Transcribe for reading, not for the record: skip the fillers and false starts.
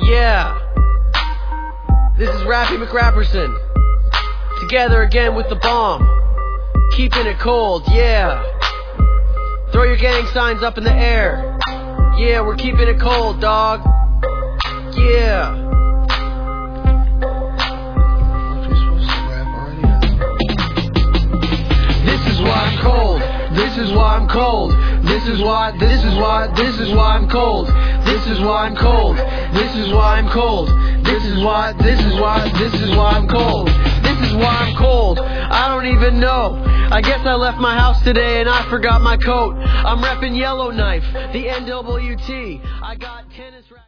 Yeah. This is Rappy McRapperson. Together again with the bomb. Keeping it cold, yeah. Throw your gang signs up in the air. Yeah, we're keeping it cold, dog. Yeah. This is why I'm cold. This is why I'm cold. This is why I'm cold. This is why I'm cold. This is why I'm cold. This is why I'm cold. This is why I'm cold. I don't even know. I guess I left my house today and I forgot my coat. I'm repping Yellowknife, the NWT. I got tennis.